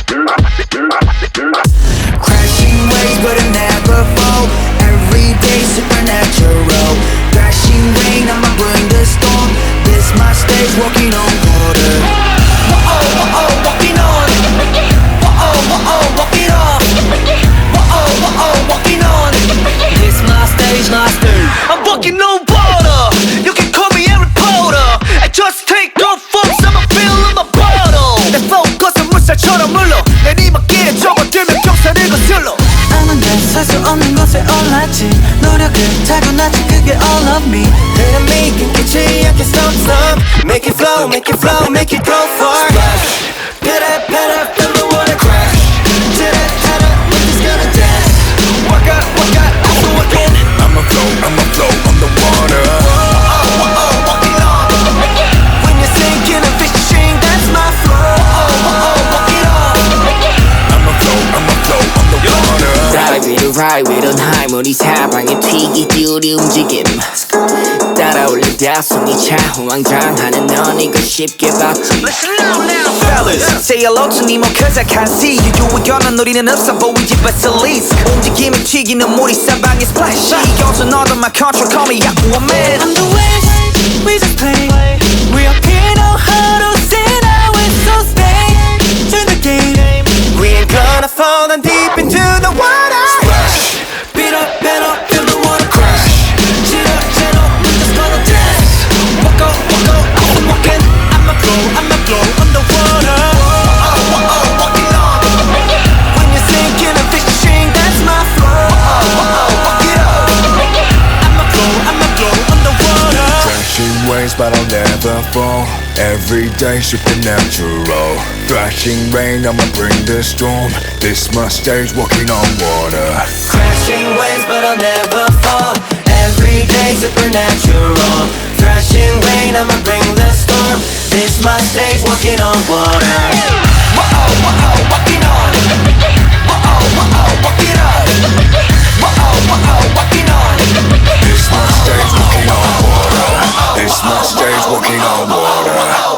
Crashing waves but I never fall. Every day supernatural. Crashing rain, I'ma bring the storm. This my stage, walking on water. Whoa, walking on. Whoa, walking on. Whoa, walking on. This my stage, my stage. I'm walking on water. You can call me Harry Potter. I just take off from summer feel in my bottle. 내 flow 것은 물살처럼 물러. 내 이목길에 접어들면 경사를 거슬러. 아는 살수 없는 것에 올랐지. 노력을 타고났지 그게 all of me. Enemy 끊기지 않게 stop stop. Make it flow, make it flow, make it go far. Splash, better, feel the water crash. Titter, tatter, we're just gonna dance. Walk out, also again. I'ma flow on the water. Walking on. When you're sinking and fishing, that's my flow. Walk it on. I'ma flow on the water. Ride with on high 우리 사방에 튀기지 우리 움직임 따라올리다 숨이 차 호황장하는 넌 이거 쉽게 봤지. Listen now, fellas, say hello to Nemo cause I can't see you. 유의견한 우리는 없어 보이지 but it's least. 움직임이 튀기는 물이 사방에 splash. 이겨서 너도 my control, call me Aquaman. I'm the waves, we just play. We up here know how to say now it's so stay to the game. We ain't gonna fall down deep into the water. Splash, better, feel the water crash. Chitter, we're just gonna dance. Walk out, I'm walking. I'ma flow on the water. Walking on. When you're sinking and fishing, that's my flow. Walk it up. I'ma flow on the water. Crashing waves but I'll never fall. Every day supernatural. Thrashing rain, I'ma bring the storm. This my stage, walking on water. Crashing waves but I'll never fall. Every day supernatural. Thrashing rain, I'ma bring the storm. This my stage, walking on water. Whoa, walking on. Whoa, walk it up. Whoa, walking on. This my stage, walking on water. This my stage, walking on water.